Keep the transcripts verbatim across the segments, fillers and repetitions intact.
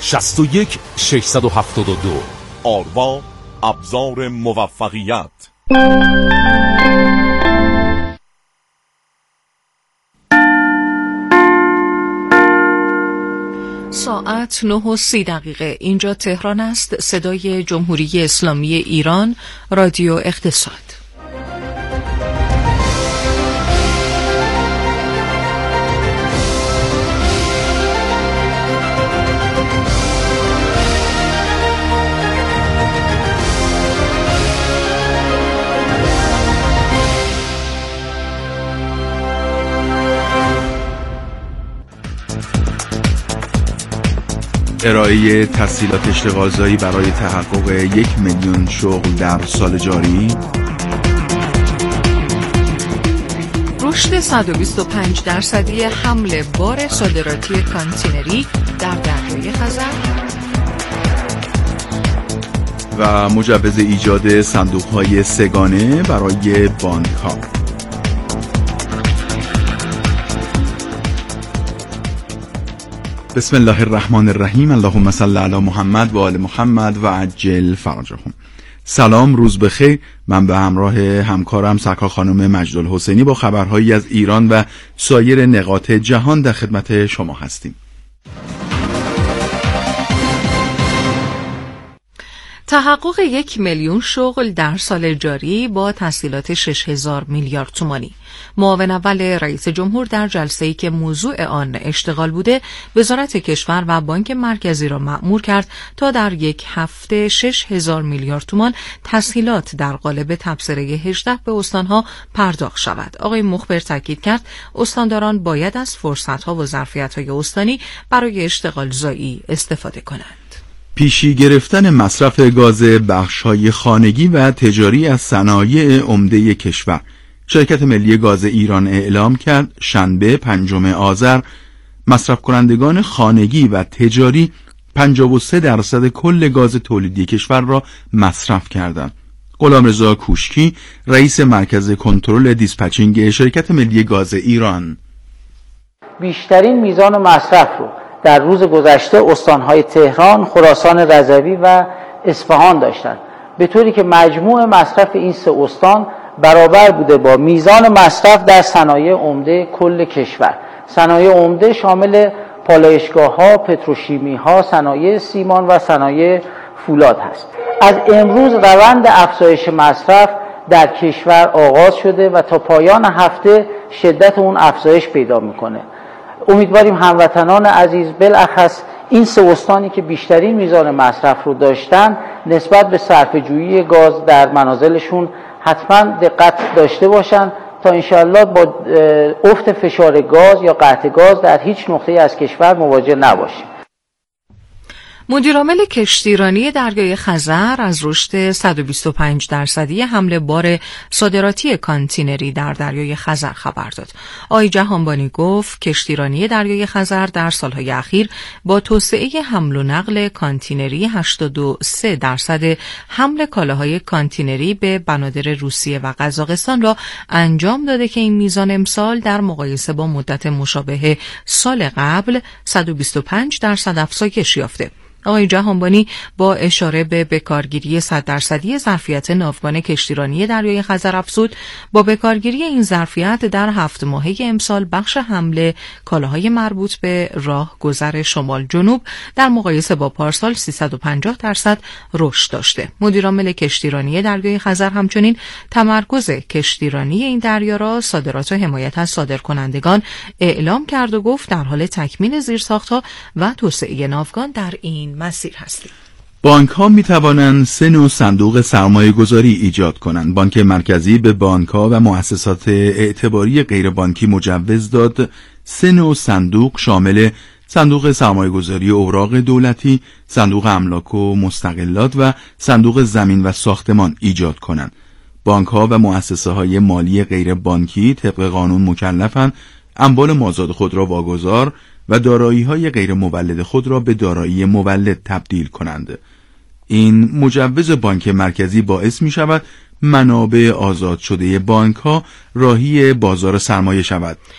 شصت و یک ششصد و هفتاد و دو. آروا، ابزار موفقیت. ساعت نه و سی دقیقه. اینجا تهران است. صدای جمهوری اسلامی ایران، رادیو اقتصاد. ارائه تسهیلات اشتغالزایی برای تحقق یک میلیون شغل در سال جاری. رشد صد و بیست و پنج درصدی حمل بار صادراتی کانتینری در دریای خزر و مجوز ایجاد صندوق‌های سه‌گانه برای بانک‌ها. بسم الله الرحمن الرحیم. اللهم صل علی محمد و آل محمد و عجل فرجهم. سلام، روز بخیر. من به همراه همکارم سرکار خانم مجدالحسینی با خبرهایی از ایران و سایر نقاط جهان در خدمت شما هستیم. تحقق یک میلیون شغل در سال جاری با تسهیلات شش هزار میلیارد تومانی. معاون اول رئیس جمهور در جلسه‌ای که موضوع آن اشتغال بوده، وزارت کشور و بانک مرکزی را مأمور کرد تا در یک هفته شش هزار میلیارد تومان تسهیلات در قالب تبصره هجده به استانها پرداخت شود. آقای مخبر تاکید کرد استانداران باید از فرصت‌ها و ظرفیت‌های استانی برای اشتغال زایی استفاده کنند. پیشی گرفتن مصرف گاز بخش‌های خانگی و تجاری از صنایع عمده کشور. شرکت ملی گاز ایران اعلام کرد شنبه پنجم آذر مصرف کنندگان خانگی و تجاری پنجاه و سه درصد کل گاز تولیدی کشور را مصرف کردند. غلامرضا کوشکی، رئیس مرکز کنترل دیسپچینگ شرکت ملی گاز ایران: بیشترین میزان مصرف رو در روز گذشته استانهای تهران، خراسان رضوی و اصفهان داشتند، به طوری که مجموع مصرف این سه استان برابر بوده با میزان مصرف در صنایع عمده کل کشور. صنایع عمده شامل پالایشگاه‌ها، پتروشیمی‌ها، صنایع سیمان و صنایع فولاد هست. از امروز روند افزایش مصرف در کشور آغاز شده و تا پایان هفته شدت اون افزایش پیدا میکنه. امیدواریم هموطنان عزیز، بالاخص این سه استانی که بیشترین میزان مصرف رو داشتن، نسبت به صرفه‌جویی گاز در منازلشون حتما دقت داشته باشن تا انشاءالله با افت فشار گاز یا قطع گاز در هیچ نقطه‌ای از کشور مواجه نباشیم. مدیرعامل کشتیرانی دریای خزر از رشد صد و بیست و پنج درصدی حمل بار صادراتی کانتینری در دریای خزر خبر داد. آقای جهانبانی گفت کشتیرانی دریای خزر در سالهای اخیر با توسعه حمل و نقل کانتینری هشتاد و سه درصد حمل کالاهای کانتینری به بنادر روسیه و قزاقستان را انجام داده که این میزان امسال در مقایسه با مدت مشابه سال قبل صد و بیست و پنج درصد افزایش یافته. آقای جهانبانی با اشاره به بکارگیری صد درصدی ظرفیت ناوگان کشتیرانی دریای خزر افزود با بکارگیری این ظرفیت در هفت ماهه امسال بخش حمل کالاهای مربوط به راه گذر شمال جنوب در مقایسه با پارسال سیصد و پنجاه درصد رشد داشته. مدیرعامل کشتیرانی دریای خزر همچنین تمرکز کشتیرانی این دریا را صادرات و حمایت از صادرکنندگان اعلام کرد و گفت در حال تکمیل زیرساخت‌ها و توسعه ناوگان در این مسیر هستیم. بانک ها می توانند سه نوع صندوق سرمایه گذاری ایجاد کنند. بانک مرکزی به بانک ها و مؤسسات اعتباری غیر بانکی مجوز داد سه نوع صندوق شامل صندوق سرمایه گذاری اوراق دولتی، صندوق املاک و مستقلات و صندوق زمین و ساختمان ایجاد کنند. بانک ها و مؤسسه های مالی غیر بانکی طبق قانون مکلفند اموال مازاد خود را واگذار و دارایی‌های غیر مولد خود را به دارایی مولد تبدیل کنند. این مجوز بانک مرکزی باعث می شود منابع آزاد شده بانک ها راهی بازار سرمایه شود.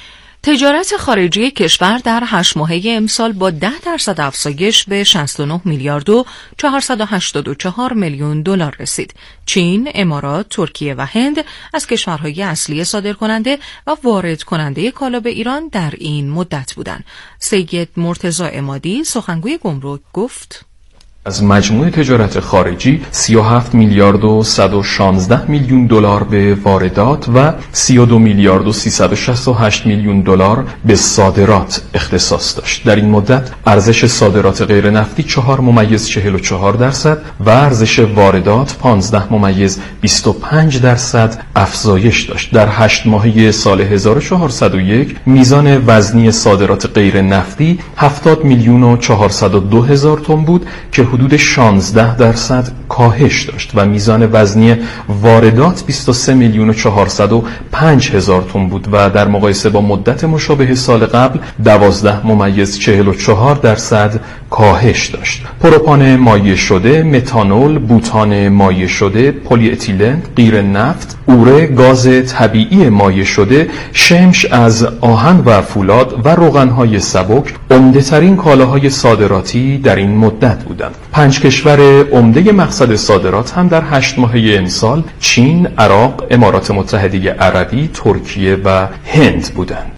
تجارت خارجی کشور در هشت ماهه امسال با ده درصد افزایش به شصت و نه میلیارد و چهارصد و هشتاد و چهار میلیون دلار رسید. چین، امارات، ترکیه و هند از کشورهای اصلی صادرکننده و وارد کننده کالا به ایران در این مدت بودند. سید مرتضی عمادی سخنگوی گمرک گفت: از مجموع تجارت خارجی سی و هفت میلیارد و صد و شانزده میلیون دلار به واردات و سی و دو میلیارد و سیصد و شصت و هشت میلیون دلار به صادرات اختصاص داشت. در این مدت ارزش صادرات غیر نفتی چهار ممیز چهل و چهار درصد و ارزش واردات پانزده ممیز بیست و پنج درصد افزایش داشت. در هشت ماهه سال هزار و چهارصد و یک میزان وزنی صادرات غیر نفتی هفتاد میلیون و چهارصد و دو هزار تن بود که حدود شانزده درصد کاهش داشت و میزان وزنی واردات بیست و سه میلیون و چهارصد و پنج هزار تن بود و در مقایسه با مدت مشابه سال قبل دوازده ممیز چهل و چهار درصد کاهش داشت. پروپان مایع شده، متانول، بوتان مایع شده، پلی اتیلن، غیر نفت، اوره، گاز طبیعی مایع شده، شمش از آهن و فولاد و روغن‌های سبک عمده‌ترین کالاهای صادراتی در این مدت بودند. پنج کشور عمده مقصد صادرات هم در هشت ماهه امسال چین، عراق، امارات متحده عربی، ترکیه و هند بودند.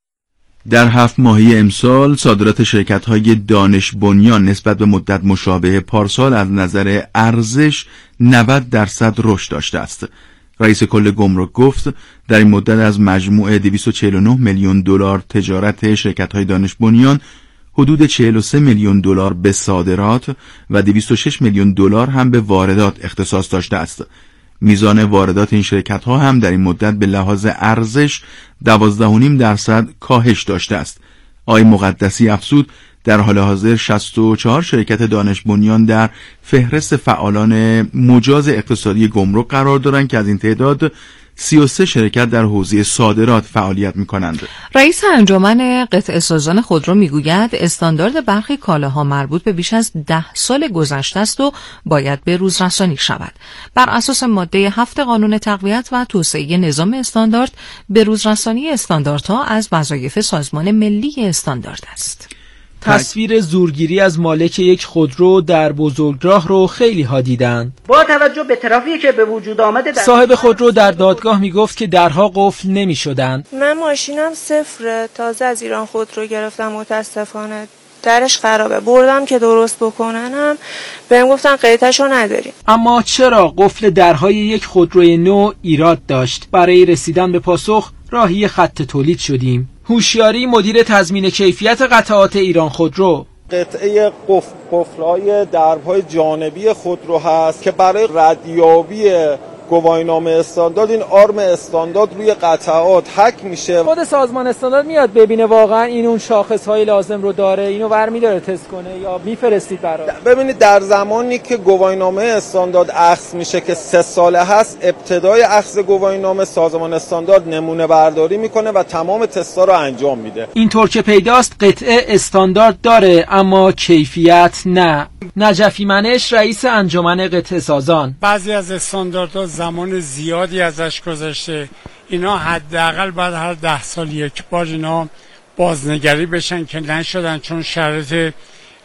در هفت ماهه امسال صادرات شرکت‌های دانش بنیان نسبت به مدت مشابه پارسال از نظر ارزش نود درصد رشد داشته است. رئیس کل گمرک گفت در این مدت از مجموع دویست و چهل و نه میلیون دلار تجارت شرکت‌های دانش بنیان حدود چهل و سه میلیون دلار به صادرات و دویست و شش میلیون دلار هم به واردات اختصاص داشته است. میزان واردات این شرکت‌ها هم در این مدت به لحاظ ارزش دوازده و نیم درصد کاهش داشته است. آقای مقدسی افزود در حال حاضر شصت و چهار شرکت دانش بنیان در فهرست فعالان مجاز اقتصادی گمرک قرار دارند که از این تعداد سی و سه شرکت در حوزه صادرات فعالیت می‌کنند. رئیس انجمن قطعه سازان خودرو میگوید استاندارد برخی کالاها مربوط به بیش از ده سال گذشته است و باید به روز رسانی شود. بر اساس ماده هفت قانون تقویت و توسعه نظام استاندارد، به روز رسانی استانداردها از وظایف سازمان ملی استاندارد است. تصویر زورگیری از مالک یک خودرو در بزرگراه رو خیلی ها دیدن. با توجه به ترافیکی که به وجود آمده در صاحب خودرو در دادگاه میگفت که درها قفل نمی شدن. من ماشینم صفره، تازه از ایران خودرو گرفتم، متاسفانه درش خرابه، بردم که درست بکننم بهم گفتن قیمتشو نداریم. اما چرا قفل درهای یک خودروی نو ایراد داشت؟ برای رسیدن به پاسخ راهی خط تولید شدیم. هوشیاری مدیر تضمین کیفیت قطعات ایران خودرو: قطعه قفل قفل‌های درب‌های جانبی خودرو هست که برای ردیابی گواهینامه استاندارد این آرم استاندارد روی قطعات حک میشه. خود سازمان استاندارد میاد ببینه واقعا این اون شاخص‌های لازم رو داره، اینو برمی داره تست کنه یا میفرستید برای؟ ببینید در زمانی که گواهینامه استاندارد اخذ میشه که سه ساله هست، ابتدای اخذ گواهینامه سازمان استاندارد نمونه برداری میکنه و تمام تستا رو انجام میده. اینطور که پیداست قطعه استاندارد داره اما کیفیت نه. نجفی منش رئیس انجمن قطعه سازان: بعضی از استانداردها زمان زیادی ازش گذشته، اینا حداقل بعد هر ده سال یک بار اینا بازنگری بشن که نشدن، چون شرایط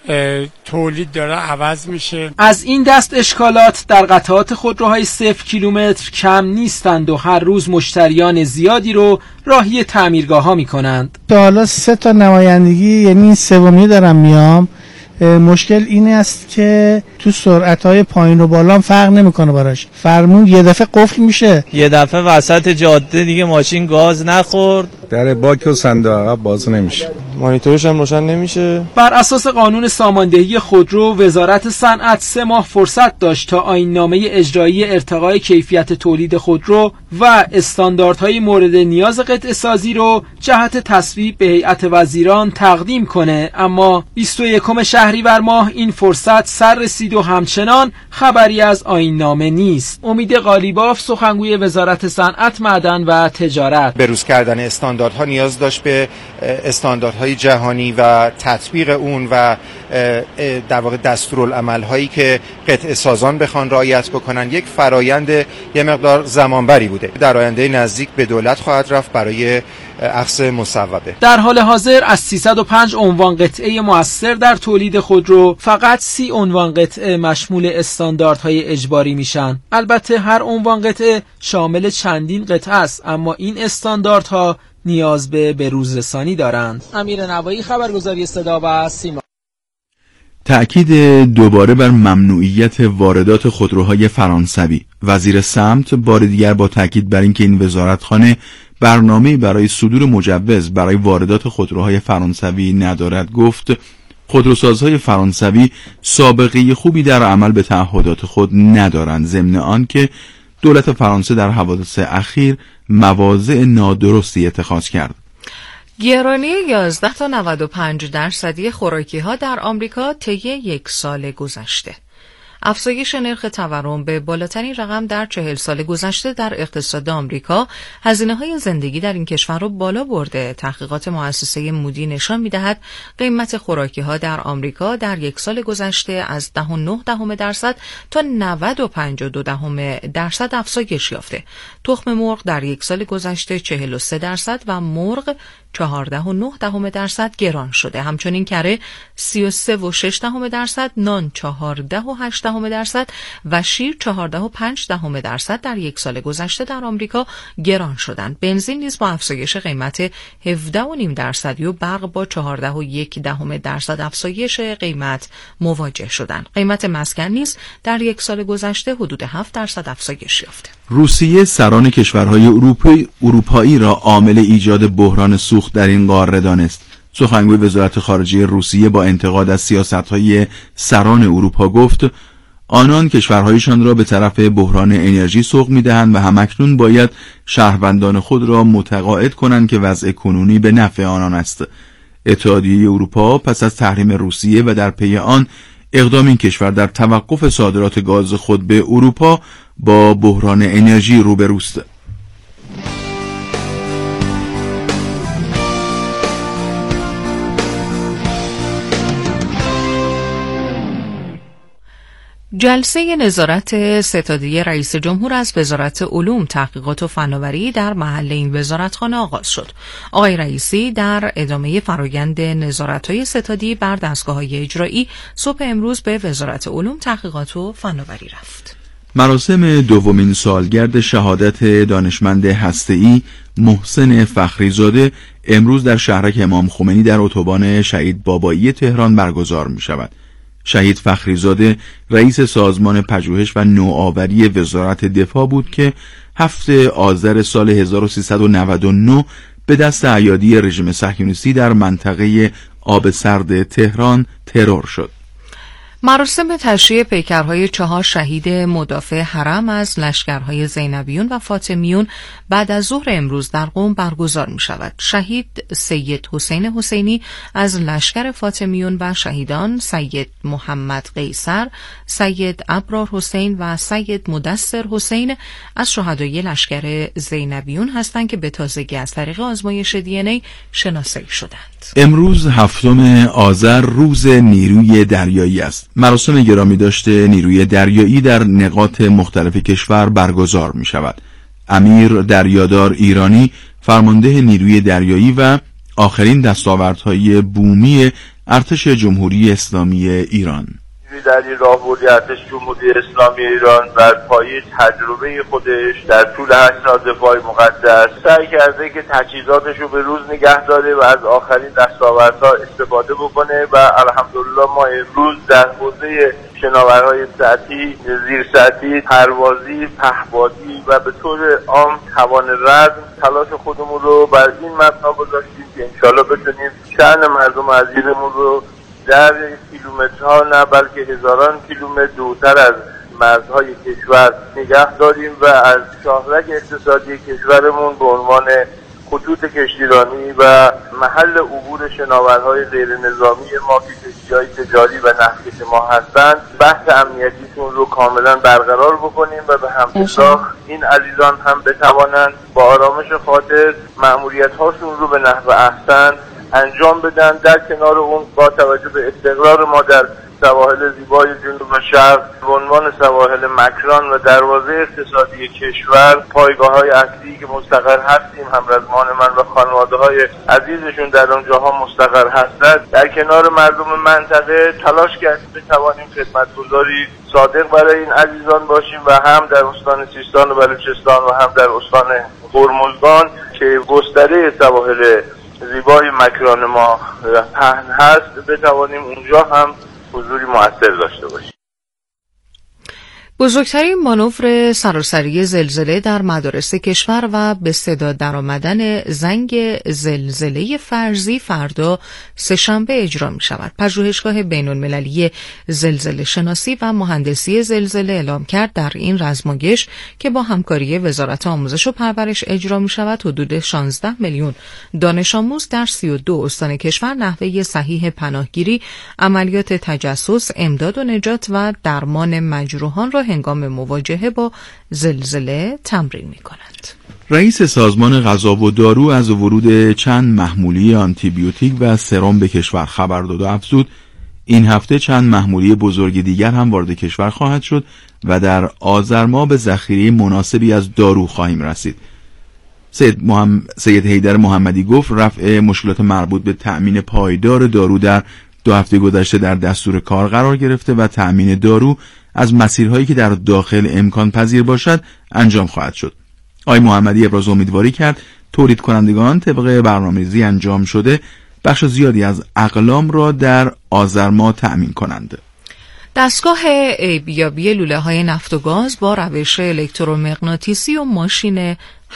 تولید داره عوض میشه. از این دست اشکالات در قطعات خودروهای صفر کیلومتر کم نیستند و هر روز مشتریان زیادی رو راهی تعمیرگاه ها میکنند. حالا سه تا نمایندگی، یعنی سومی دارم میام. مشکل این است که تو سرعت‌های پایین و بالا فرق نمی‌کنه براش. فرمون یه دفعه قفل میشه، یه دفعه وسط جاده دیگه ماشین گاز نخورد، در باک و صندوق عقب باز نمیشه، مانیتورش هم روشن نمیشه. بر اساس قانون ساماندهی خودرو، وزارت صنعت سه ماه فرصت داشت تا آیین‌نامه اجرایی ارتقای کیفیت تولید خودرو و استانداردهای مورد نیاز قطعه سازی رو جهت تصویب به هیئت وزیران تقدیم کنه، اما بیست و یکم شهریور ماه این فرصت سر رسید و همچنان خبری از آیین‌نامه نیست. امید قالیباف سخنگوی وزارت صنعت، معدن و تجارت: بروز کردن استاندارد استانداردها نیاز داشت به استانداردهای جهانی و تطبیق اون و در واقع دستورالعمل‌هایی که قطعه سازان بخوان رعایت بکنن. یک فرایند یه مقدار زمانبری بوده. در آینده نزدیک به دولت خواهد رفت برای اخذ مصوبه. در حال حاضر از سیصد و پنج عنوان قطعه مؤثر در تولید خودرو فقط سی عنوان قطعه مشمول استانداردهای اجباری میشن. البته هر عنوان قطعه شامل چندین قطعه است، اما این استانداردها نیاز به بروزرسانی دارند. امیر نوایی، خبرگزاری صدا و سیما. تأکید دوباره بر ممنوعیت واردات خودروهای فرانسوی. وزیر سمت بار دیگر با تأکید بر اینکه این وزارتخانه برنامه‌ای برای صدور مجوز برای واردات خودروهای فرانسوی ندارد گفت خودروسازهای فرانسوی سابقه خوبی در عمل به تعهدات خود ندارند، ضمن آنکه دولت فرانسه در حوادث اخیر مواضع نادرستی اتخاذ کرد. گرانی یازده تا نود و پنج درصدی خوراکی‌ها در آمریکا طی یک سال گذشته. افزایش نرخ تورم به بالاترین رقم در چهل سال گذشته در اقتصاد آمریکا هزینه‌های زندگی در این کشور را بالا برده. تحقیقات مؤسسه مودی نشان می‌دهد قیمت خوراکی‌ها در آمریکا در یک سال گذشته از ده و نه دهم درصد تا نود و پنج و دو دهم درصد افزایش یافته. تخم مرغ در یک سال گذشته چهل و سه درصد و مرغ چهارده و نه دهم درصد گران شده. همچنین کره سی و سه و شش دهم درصد، نان چهارده و هشت دهم درصد و شیر چهارده و پنج دهم درصد در یک سال گذشته در آمریکا گران شدند. بنزین نیز با افزایش قیمت هفده و نیم درصدی و برق با چهارده و یک دهم درصد افزایش قیمت مواجه شدند. قیمت مسکن نیز در یک سال گذشته حدود هفت درصد افزایش یافته. روسیه سران کشورهای اروپایی اروپایی را عامل ایجاد بحران سوخت در این قاره دانست. سخنگوی وزارت خارجه روسیه با انتقاد از سیاست‌های سران اروپا گفت آنان کشورهایشان را به طرف بحران انرژی سوق می‌دهند و همکنون باید شهروندان خود را متقاعد کنند که وضع کنونی به نفع آنان است. اتحادیه اروپا پس از تحریم روسیه و در پی آن اقدام این کشور در توقف صادرات گاز خود به اروپا با بحران انرژی روبروست. جلسه نظارت ستادی رئیس جمهور از وزارت علوم، تحقیقات و فناوری در محل این وزارتخانه آغاز شد. آقای رئیسی در ادامه فرآیند نظارت‌های ستادی بر دستگاه‌های اجرایی صبح امروز به وزارت علوم، تحقیقات و فناوری رفت. مراسم دومین سالگرد شهادت دانشمند هسته‌ای محسن فخریزاده امروز در شهرک امام خمینی در اتوبان شهید بابایی تهران برگزار می‌شود. شهید فخریزاده رئیس سازمان پژوهش و نوآوری وزارت دفاع بود که هفتم آذر سال هزار و سیصد و نود و نه به دست ایادی رژیم صهیونیستی در منطقه آب سرد تهران ترور شد. مراسم تشییع پیکرهای چهار شهید مدافع حرم از لشکرهای زینبیون و فاطمیون بعد از ظهر امروز در قم برگزار می شود. شهید سید حسین حسینی از لشکر فاطمیون و شهیدان سید محمد قیصر، سید ابرار حسین و سید مدثر حسین از شهدای لشکر زینبیون هستند که به تازگی از طریق آزمایش دی ان ای شناسایی شدند. امروز هفتم آذر روز نیروی دریایی است. مراسم گرامی داشته نیروی دریایی در نقاط مختلف کشور برگزار می شود. امیر دریادار ایرانی فرمانده نیروی دریایی و آخرین دستاوردهای بومی ارتش جمهوری اسلامی ایران. در این راهبردی ارتش جمهوری اسلامی ایران بر پایه تجربه خودش در طول هشت سال دفاع مقدس سعی کرده که تجهیزاتش رو به روز نگه داره و از آخرین دستاوردها استفاده بکنه و الحمدلله ما امروز در حوزه شناورهای سطحی، زیر سطحی، پروازی، پهپادی و به طور عام توان رزم تلاش خودمون رو بر این مبنا گذاشتیم که انشالله بتونیم شأن مردم عزیزمون رو در کیلومترها نه بلکه هزاران کیلومتر دورتر از مرزهای کشور نگه داریم و از شاهرگ اقتصادی کشورمون به عنوان خطوط کشتیرانی و محل عبور شناورهای غیر نظامی ما که کشتی‌های تجاری و نفتکش ما هستند بحث امنیتی رو رو کاملا برقرار بکنیم و به همراه این عزیزان هم بتوانند با آرامش خاطر مأموریت هاشون رو به نحو احسن انجام بدن، در کنار اون با توجه به استقرار ما در سواحل زیبای جنوب و شرق به عنوان سواحل مکران و دروازه اقتصادی کشور، پایگاه‌های اصلی که مستقر هستیم، همرزمان من و خانواده‌های عزیزشون در اونجاها مستقر هستند، در کنار مردم منطقه تلاش کردیم بتوانیم خدمتگزاری صادق برای این عزیزان باشیم و هم در استان سیستان و بلوچستان و هم در استان هرمزگان که گستره سواحل زیبای مکران ما پهن هست بتوانیم اونجا هم حضوری مؤثر داشته باشیم. بزرگترین مانور سراسری زلزله در مدارس کشور و به صدا درآمدن زنگ زلزله فرضی فردا سه‌شنبه اجرا می شود. پژوهشگاه بین‌المللی زلزله شناسی و مهندسی زلزله اعلام کرد در این رزمایش که با همکاری وزارت آموزش و پرورش اجرا می شود حدود شانزده میلیون دانش آموز در سی و دو استان کشور نحوه صحیح پناهگیری، عملیات تجسس، امداد و نجات و درمان مجروحان را هنگام مواجهه با زلزله تمرین می کنند. رئیس سازمان غذا و دارو از ورود چند محموله آنتیبیوتیک و سرم به کشور خبر داد و افزود این هفته چند محموله بزرگ دیگر هم وارد کشور خواهد شد و در آذر ماه به ذخیره مناسبی از دارو خواهیم رسید. سید, محمد... سید حیدر محمدی گفت رفع مشکلات مربوط به تأمین پایدار دارو در دو هفته گذشته در دستور کار قرار گرفته و تأمین دارو از مسیرهایی که در داخل امکان پذیر باشد انجام خواهد شد. آقای محمدی ابراز امیدواری کرد تولید کنندگان طبق برنامه‌ریزی انجام شده بخش زیادی از اقلام را در آذر ماه تأمین کنند. دستگاه عیبیابی لوله‌های نفت و گاز با روش الکترومغناطیسی و ماشین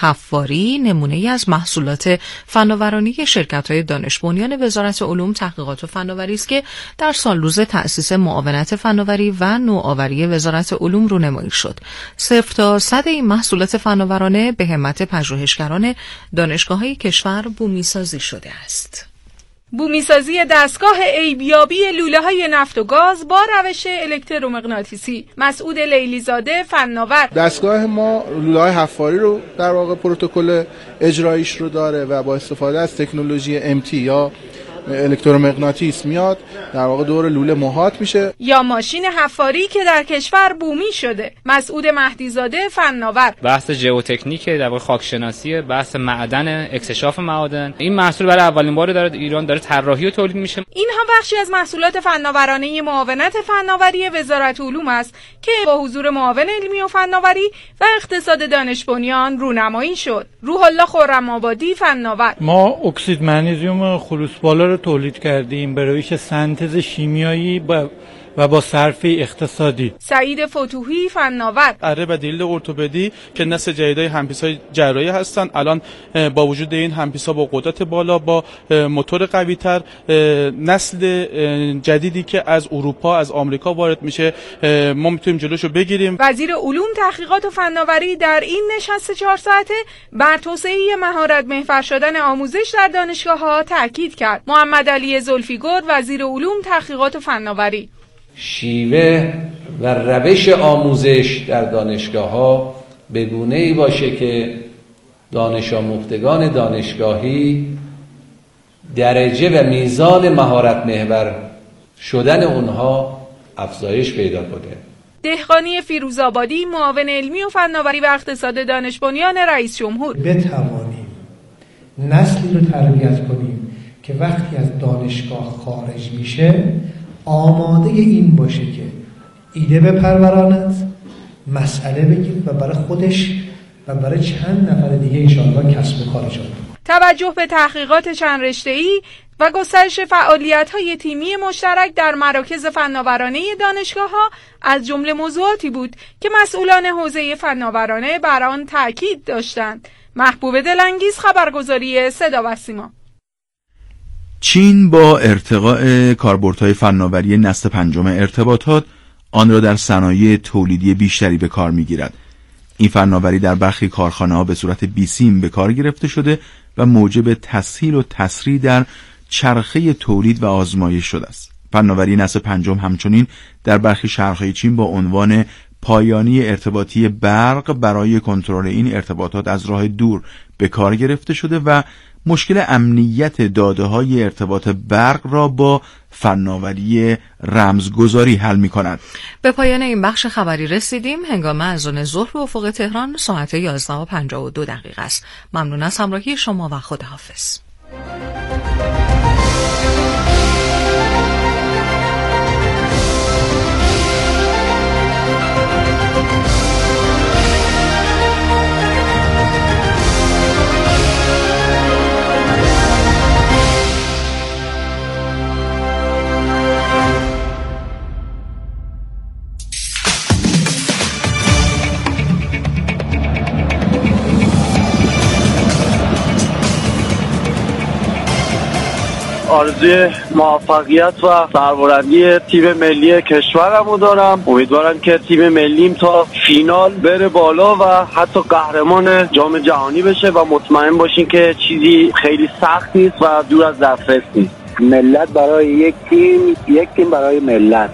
حفاری نمونه‌ای از محصولات فناورانی شرکت‌های دانش بنیان وزارت علوم، تحقیقات و فناوری است که در سالروز تأسیس معاونت فناوری و نوآوری وزارت علوم رونمایی شد. صفر تا صد این محصولات فناورانه به همت پژوهشگران دانشگاه‌های کشور بومی‌سازی شده است. بومیسازی دستگاه عیبیابی لوله‌های نفت و گاز با روش الکترومغناطیسی. مسعود لیلیزاده، فناور. دستگاه ما لوله‌های حفاری رو در واقع پروتکل اجراییش رو داره و با استفاده از تکنولوژی ام تی یا الکترومغناطیس میاد در واقع دور لوله محاط میشه. یا ماشین حفاری که در کشور بومی شده. مسعود مهدیزاده، فناور. بحث ژئوتکنیک، در واقع خاکشناسی، بحث معدن، اکتشاف معادن. این محصول برای اولین بار داره ایران داره طراحی و تولید میشه. اینها بخشی از محصولات فناورانه معاونت فناوری وزارت علوم است که با حضور معاون علمی و فناوری و اقتصاد دانش بنیان رونمایی شد. روح الله خرم‌آبادی، فناور. ما اکسید منیزیم خلوص بالا رو تولید کردیم به روش سنتز شیمیایی با و با صرفه اقتصادی. سعید فتوحی، فناور. اره و دلیل ارتوپدی که نسل جدیدای همپیس‌های جراحی هستن. الان با وجود این همپیس‌ها با قدرت بالا با موتور قوی‌تر، نسل جدیدی که از اروپا از آمریکا وارد میشه ما میتونیم جلوشو بگیریم. وزیر علوم، تحقیقات و فناوری در این نشست چهار ساعته بر توسعه مهارت محور شدن آموزش در دانشگاه‌ها تاکید کرد. محمد علی زلفیگرد، وزیر علوم، تحقیقات و فناوری. شیوه و روش آموزش در دانشگاه‌ها به گونه‌ای باشه که دانش آموختگان دانشگاهی درجه و میزان مهارت محور شدن اونها افزایش پیدا کنه. دهقانی فیروزآبادی، معاون علمی و فناوری و اقتصاد دانش بنیان رئیس جمهور. بتوانیم نسلی رو تربیت کنیم که وقتی از دانشگاه خارج میشه آماده این باشه که ایده بپروراند، مسئله بگیر و برای خودش و برای چند نفر دیگه انشاءالله کسب و کارش کنه. توجه به تحقیقات چند رشته‌ای و گسترش فعالیت‌های تیمی مشترک در مراکز فناورانه دانشگاه‌ها از جمله موضوعاتی بود که مسئولان حوزه فناورانه بر آن تاکید داشتند. محبوب دلانگیز، خبرگزاری صدا و سیما. چین با ارتقاء کاربردهای فناوری نسل پنجم ارتباطات آن را در صنایع تولیدی بیشتری به کار می‌گیرد. این فناوری در برخی کارخانه‌ها به صورت بیسیم به کار گرفته شده و موجب تسهیل و تسریع در چرخه تولید و آزمایش شده است. فناوری نسل پنجم همچنین در برخی شهرهای چین با عنوان پایانی ارتباطی برق برای کنترل این ارتباطات از راه دور به کار گرفته شده و مشکل امنیت داده‌های ارتباط برق را با فناوری رمزگذاری حل می‌کند. به پایان این بخش خبری رسیدیم. هنگام اذان ظهر به افق تهران ساعت یازده و پنجاه و دو دقیقه است. ممنون از همراهی شما و خداحافظ. آرزوی موفقیت و سربلندی تیم ملی کشورمو دارم. امیدوارم که تیم ملیم تا فینال بره بالا و حتی قهرمان جام جهانی بشه و مطمئن باشین که چیزی خیلی سخت نیست و دور از دسترس نیست. ملت برای یک تیم، یک تیم برای ملت.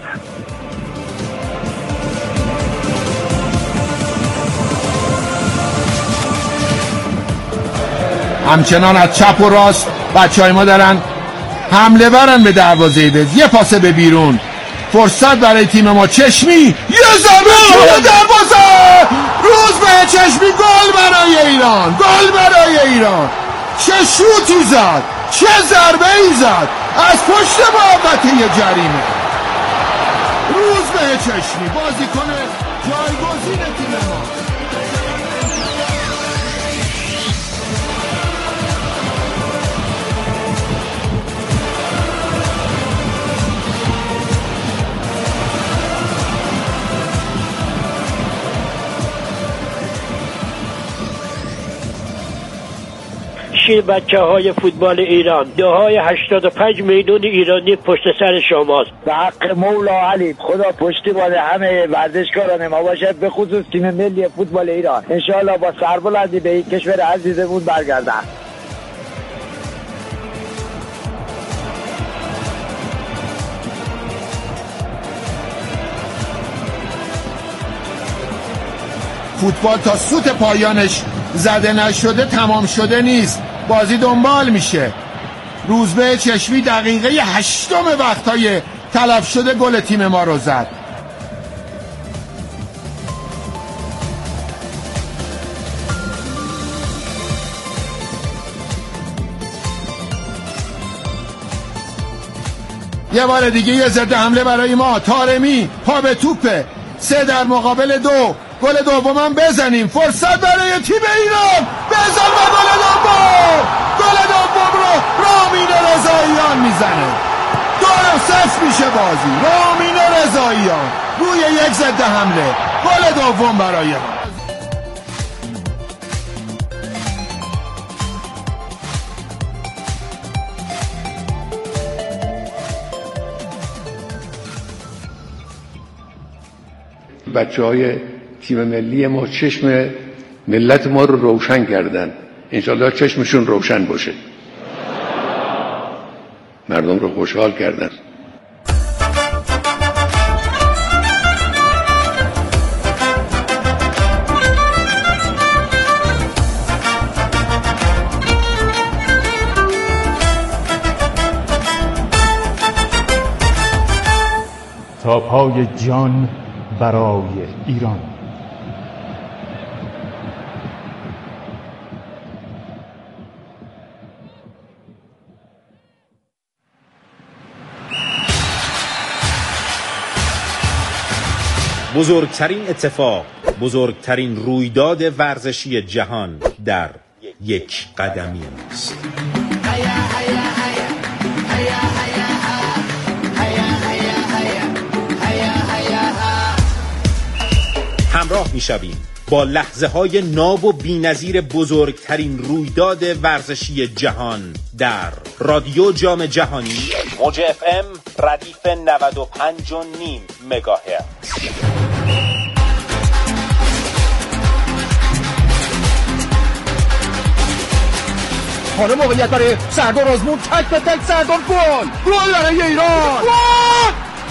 همچنان از چپ و راست بچهای ما دارن حمله ورن به دروازه دز. یه پاسه به بیرون، فرصت برای تیم ما. چشمی یه ضربه توی دروازه. روز به چشمی. گل برای ایران، گل برای ایران. چه شوتی زد، چه ضربه ای زد از پشت محوطه جریمه. روز به چشمی بازیکن جایگزین تیم ما. بچه های فوتبال ایران، دههای هشتاد و پنج میلیون ایرانی پشت سر شماست. به حق مولا علی خدا پشتیبان همه ورزشکاران ما باشد، به خصوص تیم ملی فوتبال ایران. انشاءالله با سربلندی به این کشور عزیزمون برگردن. فوتبال تا سوت پایانش زده نشده تمام شده نیست، بازی دنبال میشه. روزبه چشمی دقیقه هشتم وقتای تلف شده گل تیم ما رو زد. یه بار دیگه یه ضد حمله برای ما. طارمی پا به توپه، سه در مقابل دو. گل دومم بزنیم. فرصت برای تیم ایران. بزن و گل دوم. گل دوم رو رامین رضاییان میزنه. دو صفر میشه بازی. رامین رضاییان روی یک ضد حمله. گل دوم برای ما. بچه های تیم ملی ما چشم ملت ما رو روشن کردن. انشالله چشمشون روشن باشه. مردم رو خوشحال کردن. تا پای جان برای ایران. بزرگترین اتفاق، بزرگترین رویداد ورزشی جهان در یک قدمی است. همراه می‌شویم با لحظه های ناب و بی‌نظیر بزرگترین رویداد ورزشی جهان در رادیو جام جهانی موج اف ام ردیف نود و پنج و نیم مگاهرتز. حالا موقعیت برای سردار آزمون. تک به تک سردار. گل گل برای ایران. گل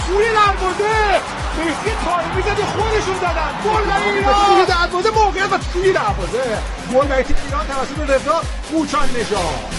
توی دروازه مهدی طارمی زد خودشون زدن گل برای ایران توی دروازه موقعیت و توی دروازه گل برای تیم ایران توسط رضا قوچان نژاد.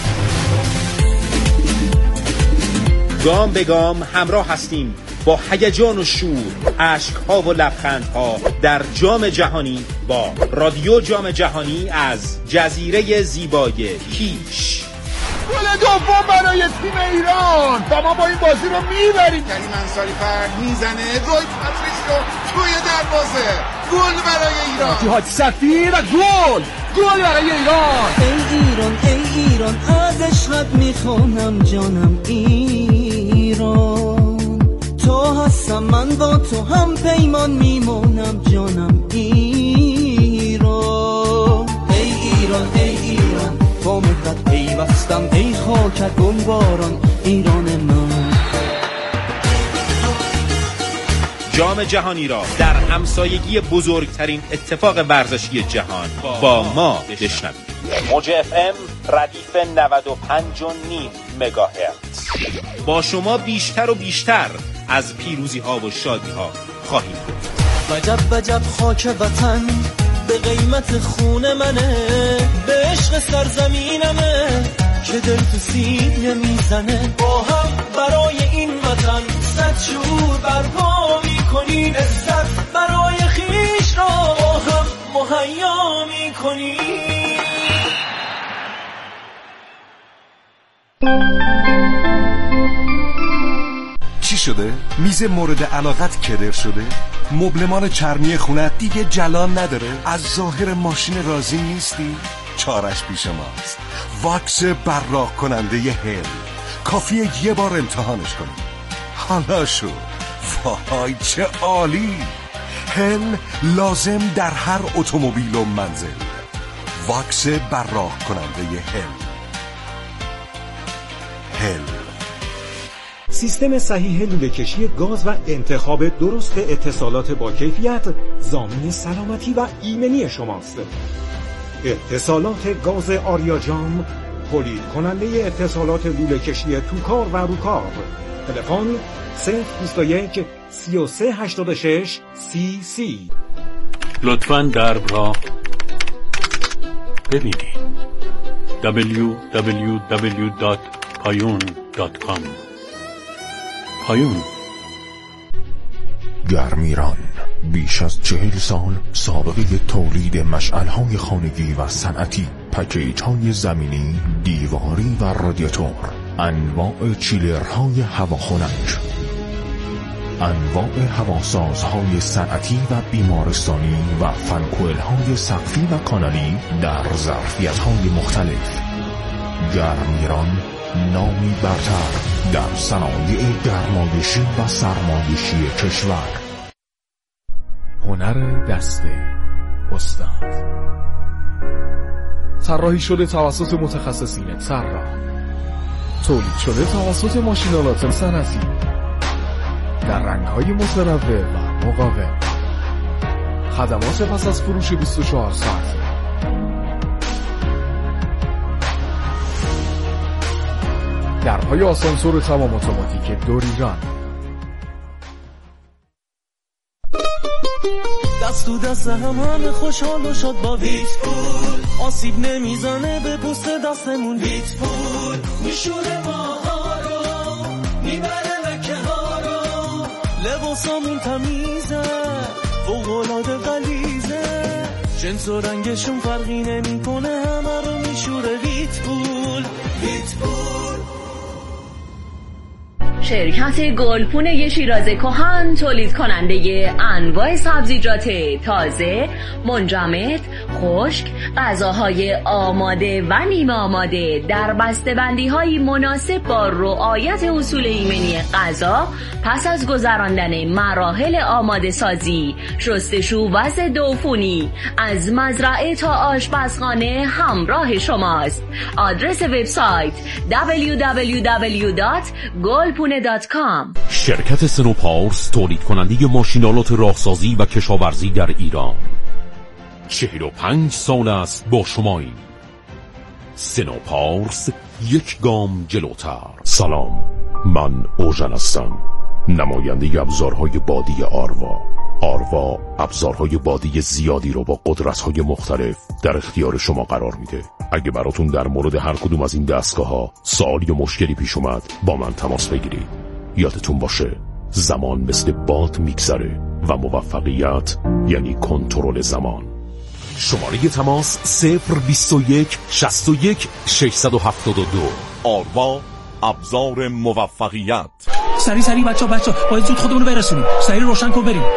گام به گام همراه هستیم با هیجان و شور، اشک‌ها و لبخندها در جام جهانی با رادیو جام جهانی از جزیره زیبای کیش. گل دوم برای تیم ایران و ما با این بازی رو میبریم. کریم انصاری فرد میزنه روی پاتریسیو توی دروازه، گل برای ایران. جهاد سفیر گل گل برای ایران. ای ایران ای ایران از عشقت میخونم جانم ایران، تو هستم من با تو هم پیمان میمونم جانم ایران. ای ایران ای ایران با مهرت پیوستم، ای خاکت بمباران ایران من. جام جهانی را در همسایگی بزرگترین اتفاق ورزشی جهان با ما بشنوید. موج اف ام ردیف نود و پنج و نیم مگاهرتز. با شما بیشتر و بیشتر از پیروزی ها و شادی ها خواهیم بود. وجب وجب خاک وطن به قیمت خون منه، به عشق سرزمینمه که دل تو سینه میزنه. با هم برای این وطن صد شور برپا میکنیم، عزت برای خیش را با هم مهیا میکنیم. چی شده؟ میز مورد علاقت کدر شده؟ مبلمان چرمی خونت دیگه جلان نداره؟ از ظاهر ماشین راضی نیستی؟ چارش پیش ماست. واکس براق کننده هل. کافیه یه بار امتحانش کنی. حالا شو. وای چه عالی. هل لازم در هر اتومبیل و منزل. واکس براق کننده هل. هل. سیستم صحیح لوله‌کشی گاز و انتخاب درست اتصالات با کیفیت ضامن سلامتی و ایمنی شماست. اتصالات گاز آریاجام، تولید کننده اتصالات لوله‌کشی توکار و روکار. تلفن صفر بیست و یک سی و سه هشتاد و شش سی سی. لطفاً درب را ببینید. دبلیو دبلیو دبلیو دات پایون دات کام. پایون. گرمیران بیش از چهل سال سابقه تولید مشعل‌های خانگی و صنعتی، پکیج‌های زمینی، دیواری و رادیاتور، انواع چیلرهای هواخنک، انواع هواسازهای صنعتی و بیمارستانی و فنکوئل‌های سقفی و کانالی در ظرفیت‌های مختلف. گرمیران نامی برتر در صنایع گرمایشی و سرمایشی کشور. هنر دست استاد طراحی شده توسط متخصصین طراح، تولید شده توسط ماشین‌آلات صنعتی در رنگ‌های متنوع و مقاوم. خدمات پس از فروش بیست و چهار ساعت. درهای آسانسور تمام اتوماتیک دور ایران. دست تو دست هم همه خوشحال و شاد با ویتپول، آسیب نمیزنه به پوست دستمون. ویتپول میشوره ماها رو، میبره لکه ها رو، لباسامون تمیزه فوق‌العاده غلیظه، جنس و رنگشون فرقی نمیکنه، همه رو میشوره ویتپول. ویتپول شرکت گلپونه شیراز کهن تولید کننده انواع سبزیجات تازه، منجمد، خشک، غذاهای آماده و نیمه آماده در بسته‌بندی‌های مناسب با رعایت اصول ایمنی غذا پس از گذراندن مراحل آماده سازی، شستشو و ضد عفونی از مزرعه تا آشپزخانه همراه شماست. آدرس وبسایت دبلیو دبلیو دبلیو دات گلپونه دات کام. شرکت سنوپارس تولید کننده ماشین‌آلات راهسازی و کشاورزی در ایران. چهل و پنج سال است با شماییم. سنوپارس یک گام جلوتر. سلام، من اوژن هستم. نماینده ابزارهای بادی آروا. آروا ابزارهای بادی زیادی رو با قدرت‌های مختلف در اختیار شما قرار میده. اگه براتون در مورد هر کدوم از این دستگاه‌ها سوالی یا مشکلی پیش اومد با من تماس بگیرید. یادتون باشه زمان مثل باد میگذره و موفقیت یعنی کنترل زمان. شماره تماس صفر بیست و یک شصت و یک ششصد و هفتاد و دو. آروا، ابزار موفقیت. سری سری بچه ها بچه ها باید زود خودمونو برسونیم. سری روشن کن بریم.